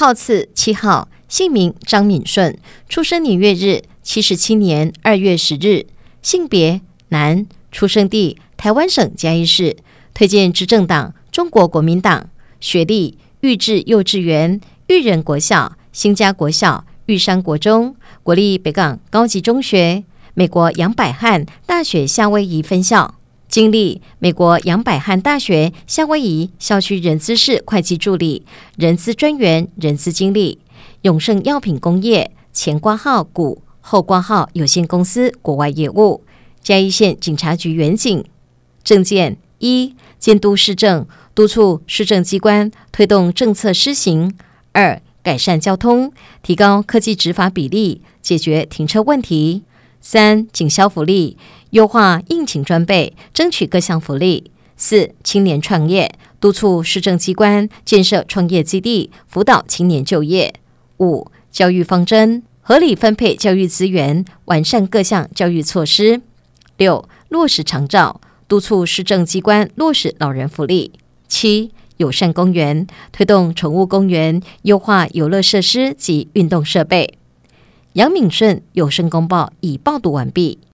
号次7号，姓名张敏顺，出生年月日77年2月10日，性别男，出生地台湾省嘉义市，推荐执政党中国国民党，学历育智幼稚园、育人国小、新家国小、玉山国中、国立北港高级中学、美国杨百翰大学夏威夷分校，经历美国杨百翰大学夏威夷校区人资室会计助理、人资专员、人资经理，永盛药品工业前挂号股后挂号有限公司国外业务，嘉义县警察局员警。政见1，监督市政，督促市政机关推动政策施行。2，改善交通，提高科技执法比例，解决停车问题。3，警消福利，优化应勤专备，争取各项福利。4，青年创业，督促市政机关建设创业基地，辅导青年就业。5，教育方针，合理分配教育资源，完善各项教育措施。6，落实长照，督促市政机关落实老人福利。7，友善公园，推动宠物公园，优化游乐设施及运动设备。杨敏顺有声公报已报读完毕。